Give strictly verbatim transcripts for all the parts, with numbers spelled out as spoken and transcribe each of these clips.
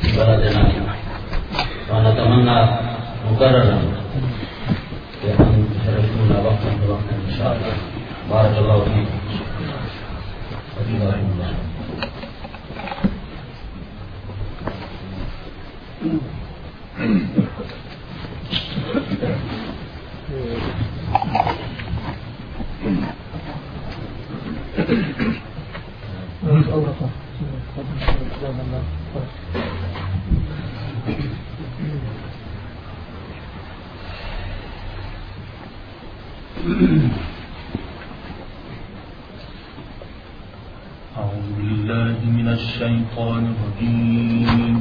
بلدنا، ونتمنى مكررا بأن تشرفونا وقتا بوقتا إن شاء الله. بارك الله فيكم وفيكم الله. أعوذ بالله من الشيطان الرجيم.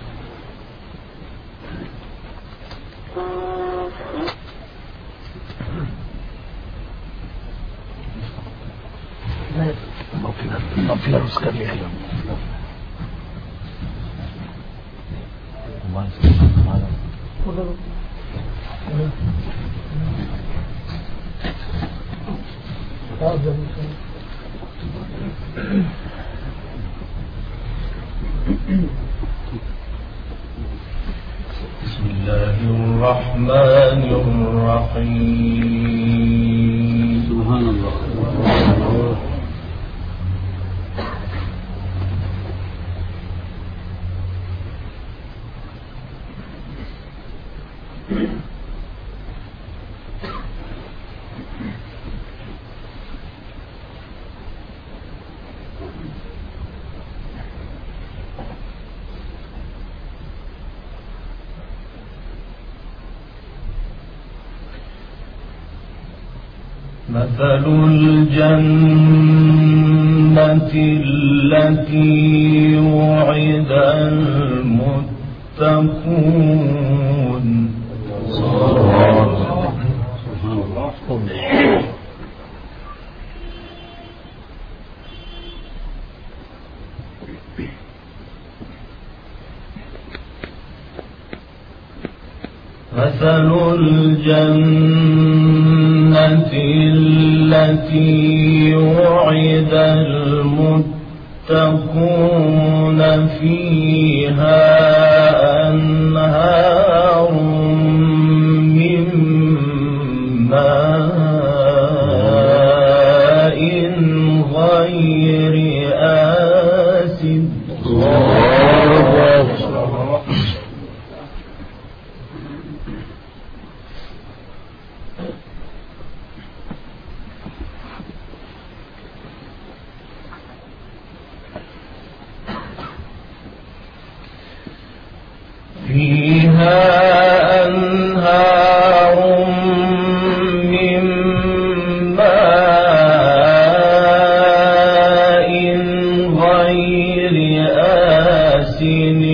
بسم الله الرحمن الرحيم. سبحان الله. مثل الجنة التي وعد المتقون. مثل الجنة التي وعد المتقون فيها أنهار من ماء غير آسن. فيها أنهار من ماء غير آسن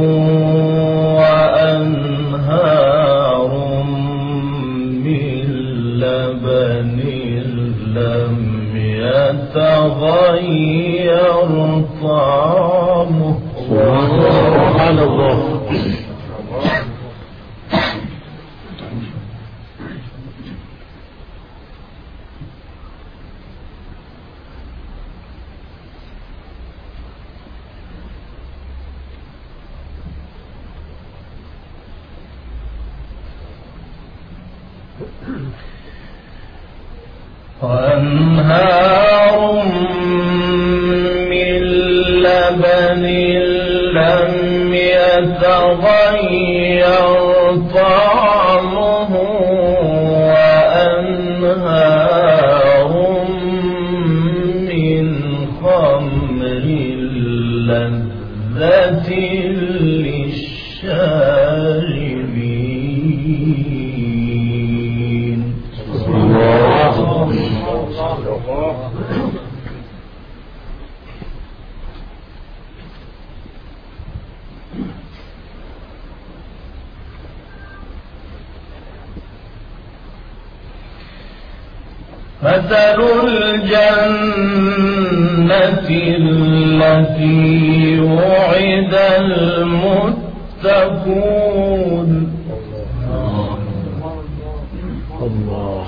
وأنهار من لبن لم يتغير طعمه. سبحان الله. وأنهار من لبن لم يتغير طعمه وأنهار من خمر لذة للشاربين. مثل الجنة التي وعد المتقون. الله.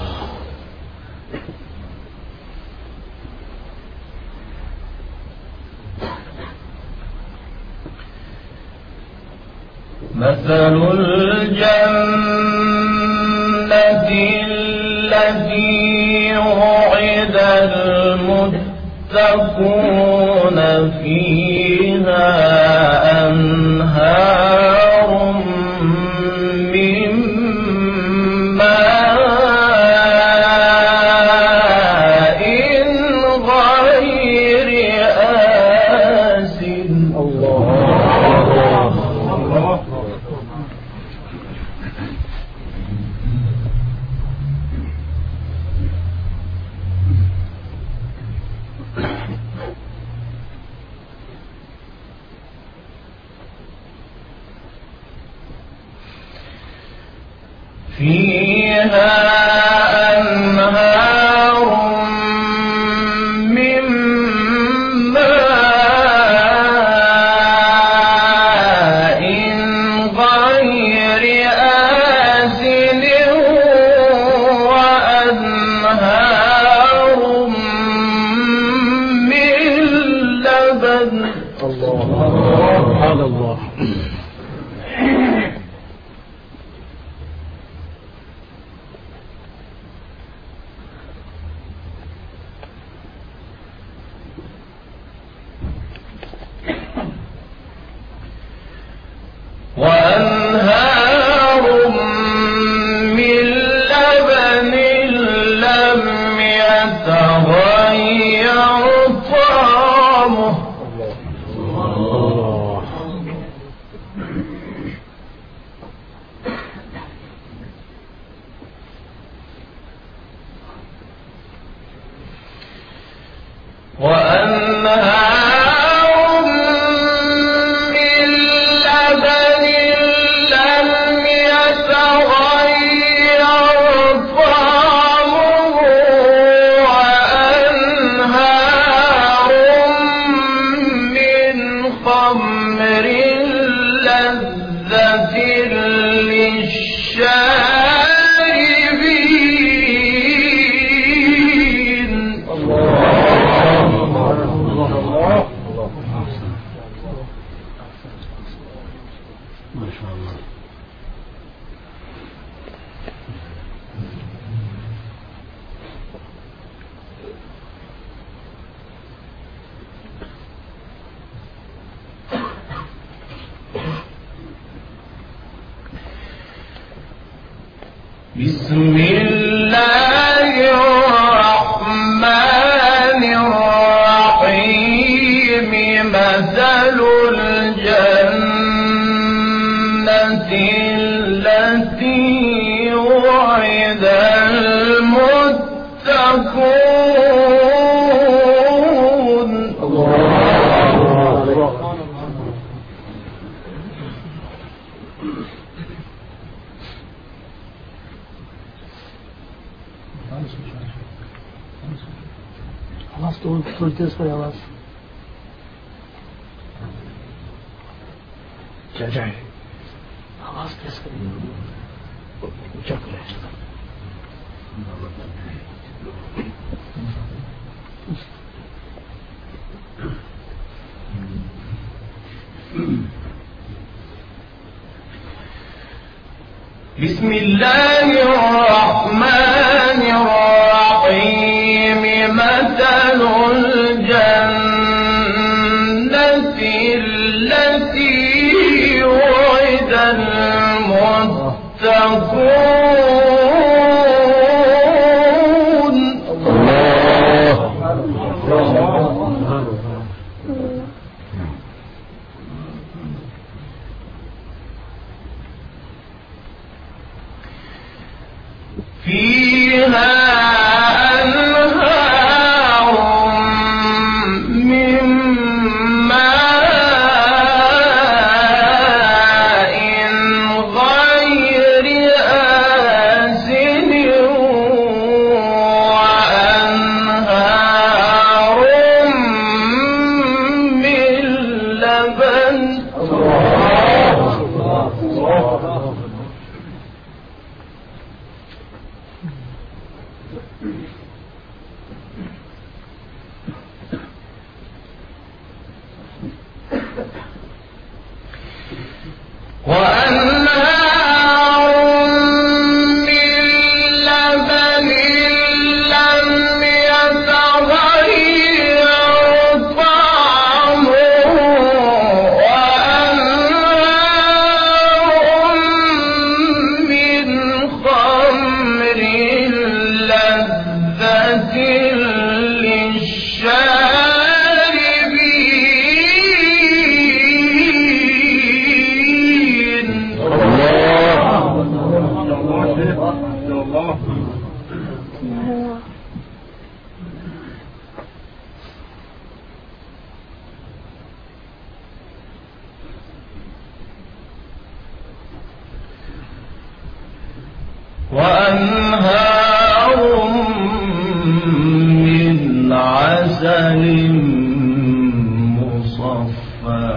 مثل الجنة التي وعد المتقون فيها أنهار من ماء غير آسن. الله فيها أنهار من ماء غير آسن وأنهار من لبن. الله سبحان الله. وأنهار من لبن لم يتغير طعمه. الله. وأنهار من لبن لم يتغير طعمه وأنهار من خمر لذة للشاربين. ما شاء الله. بسم الله الرحمن الرحيم. مثل الجنة التي وعد المتقون. الله. خلاص تقول تقول تذكر يا راس. جاي جاي خلاص تذكر شكله. بسم الله الرحمن الرحيم. مثل الجنة التي وعد المتقون. فيها أنهار من ماء غير آسن وأنهار من لبن. وأنهار من عسل مصفى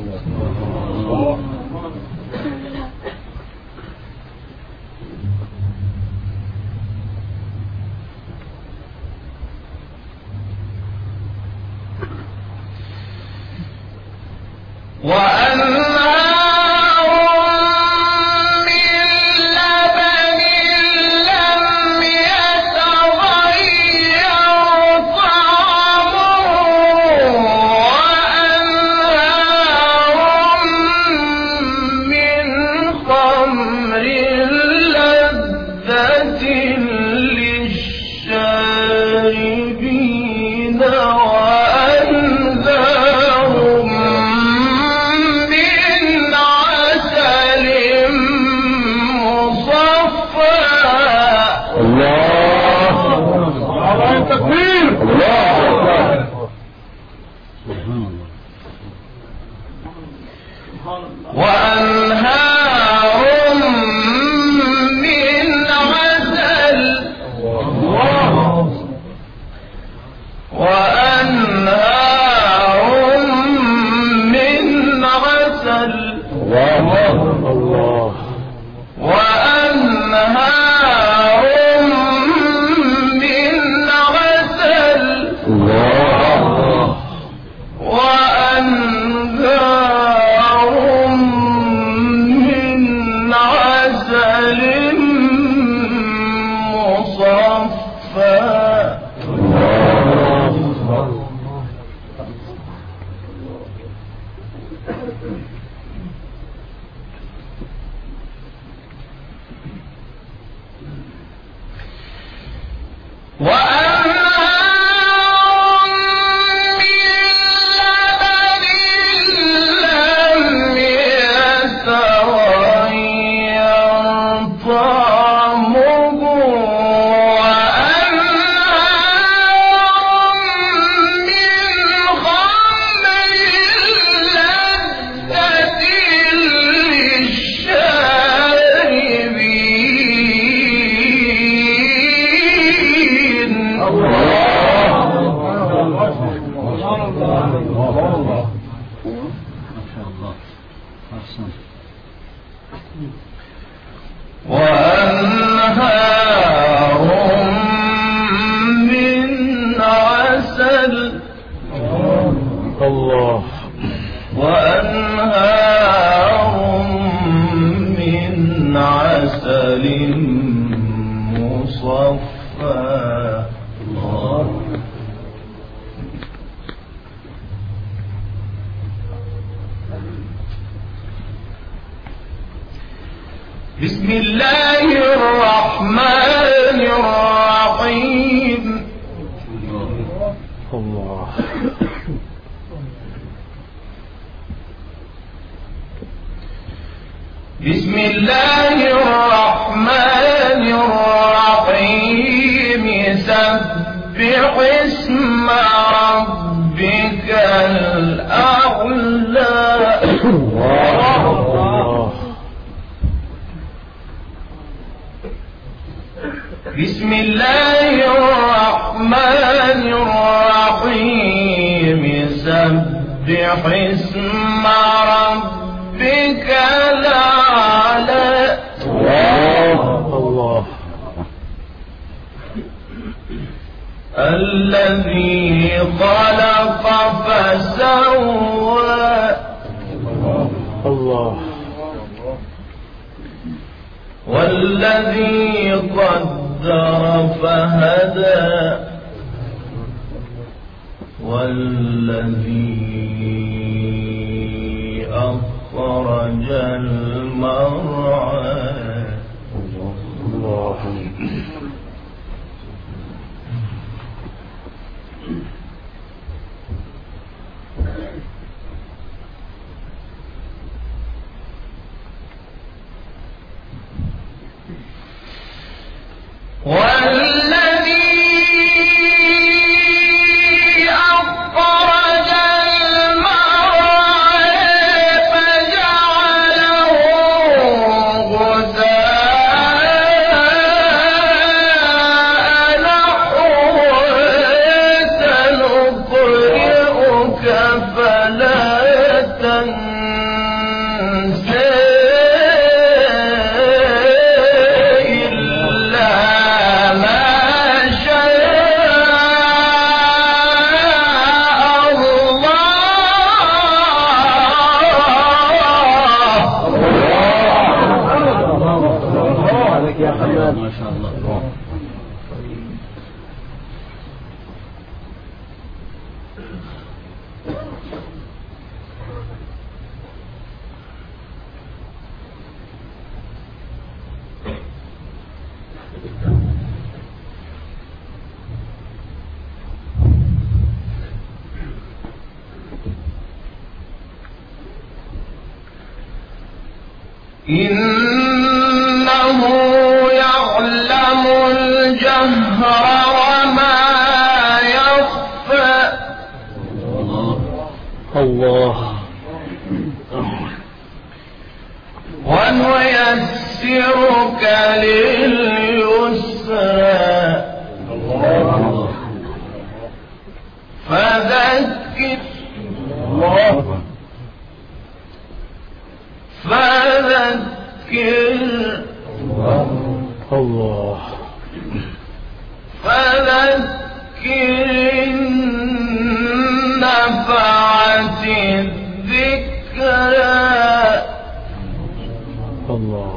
بسم الله الرحمن الرحيم. الله. بسم الله الرحمن الرحيم. سبح اسم ربك الأعلى. بسم الله الرحمن الرحيم. سبح اسم ربك الأعلى. الله. الذي خلق فسوى. الله. والذي قدر فهدى والذي أخرج المرعى الله. والذي أخرج المرعى فجعله غثاء نحوا سنقرئك فلا تنسى ما شاء الله. إنه يعلم الجهر وما يخفى الله. ونيسرك لليسرى فذكر فذكر الله فذكر النفعة الذكرى الله.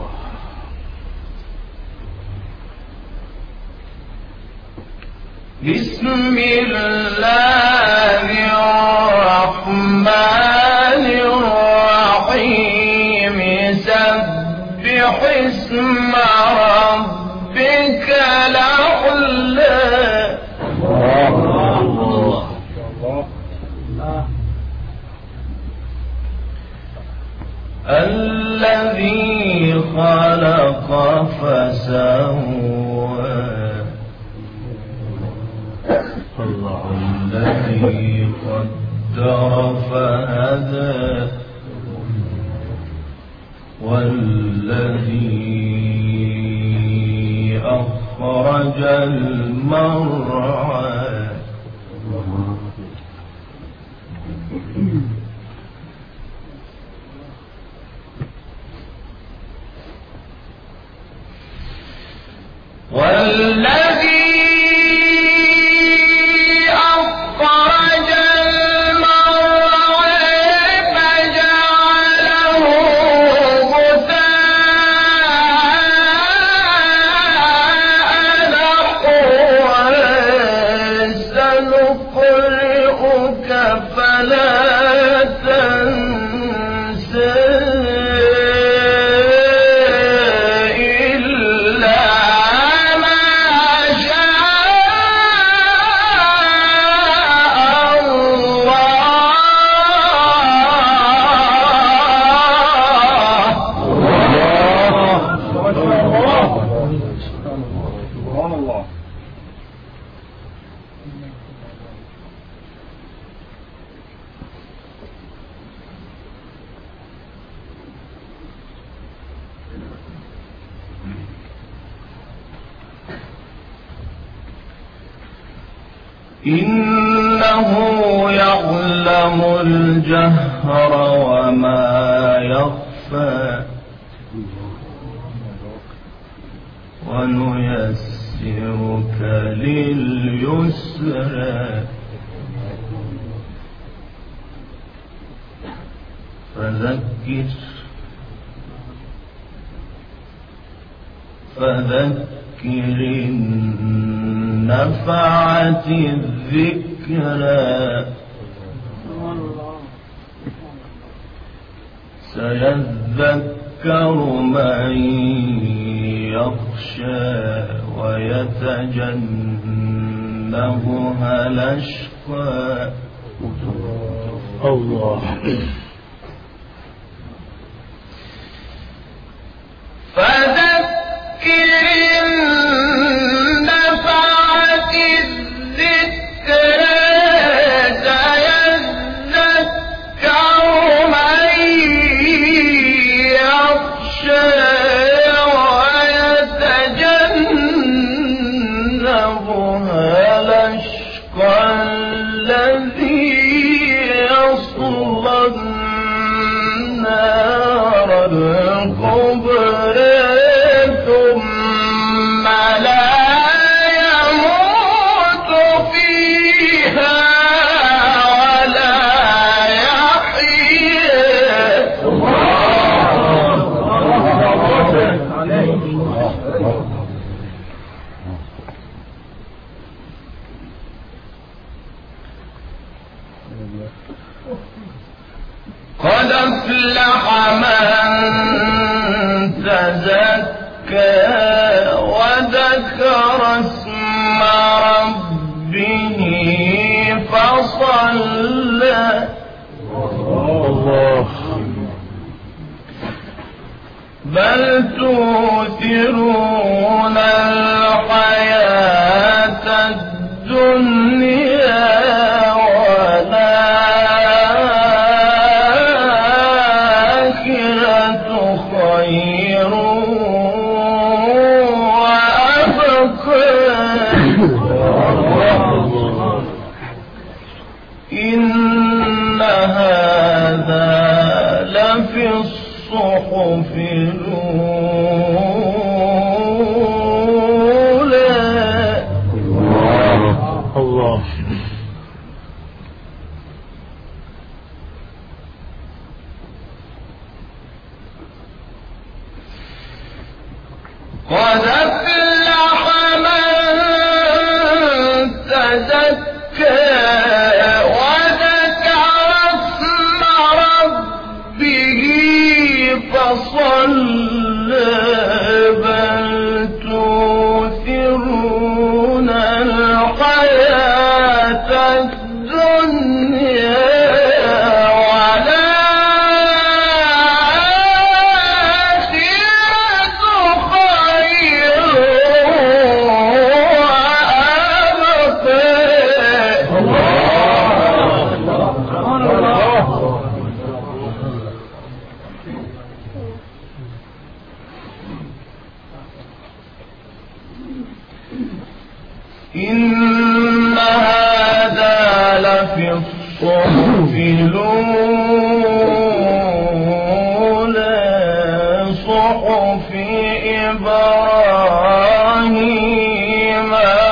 بسم الله الرحمن الرحيم سبح اسم ربك الأعلى. الذي خلق فسوى الذي قدر فهدى والذي أخرج المرعى والذي أخرج المرعى فجعله غثاء نحوا سنقرئك فلا تنسى إنه يعلم الجهر وما يخفى ونيسرك لليسرى فذكر فذكر إن نفعت الذكرى سيذكر من يخشى ويتجنبها الأشقى. الله. فذكر إن نفعت الذكرى سيذكر من يخشى ويتجنبها الأشقى الذي يصلى النار الكبرى ثم لا يموت فيها ولا يحيا. قد أفلح من تزكى وذكر اسم ربه فصلى. الله. بل تؤثرون الحياة الدنيا خير وأبقى. إن هذا لفي الصحف الأولى. الله. قد أفلح من تزكى وذكر اسم ربه فصلى. بل تؤثرون الحياة الدنيا إن هذا لفي الصحف الأولى صحف إبراهيم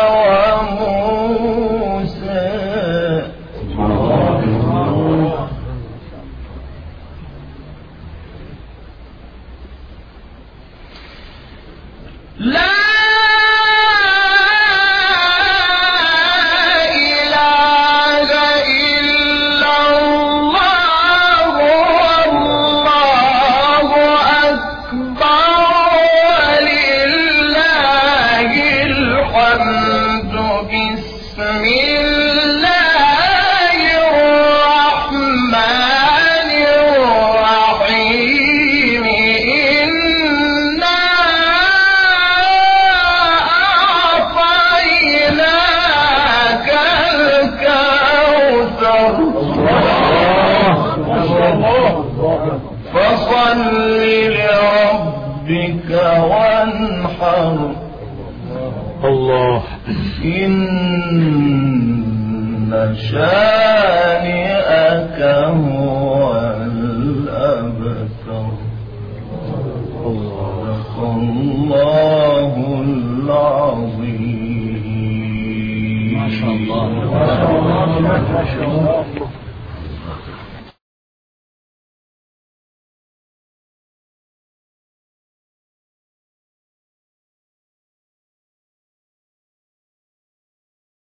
وموسى. لا فصل لربك وانحر. الله. إن شانئك هو الأبتر. صدق الله العظيم. ما شاء الله.